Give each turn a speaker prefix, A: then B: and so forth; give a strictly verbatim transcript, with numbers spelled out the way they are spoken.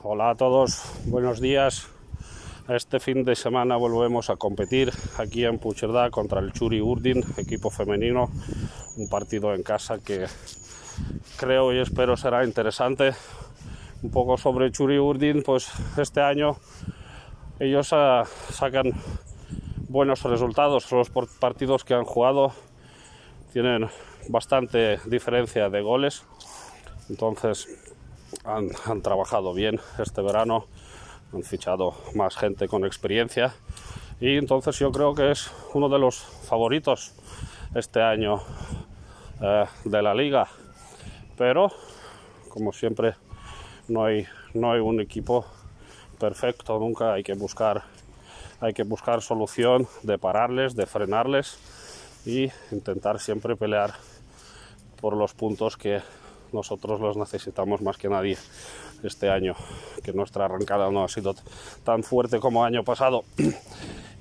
A: Hola a todos, buenos días. Este fin de semana volvemos a competir aquí en Puigcerdà contra el Txuri Urdin, equipo femenino. Un partido en casa que creo y espero será interesante. Un poco sobre Txuri Urdin, pues este año ellos uh, sacan buenos resultados. Los partidos que han jugado tienen bastante diferencia de goles, entonces han, han trabajado bien este verano, han fichado más gente con experiencia y entonces yo creo que es uno de los favoritos este año eh, de la liga, pero como siempre no hay, no hay un equipo perfecto, nunca hay que buscar hay que buscar solución de pararles, de frenarles y intentar siempre pelear por los puntos que nosotros los necesitamos más que nadie este año, que nuestra arrancada no ha sido tan fuerte como el año pasado.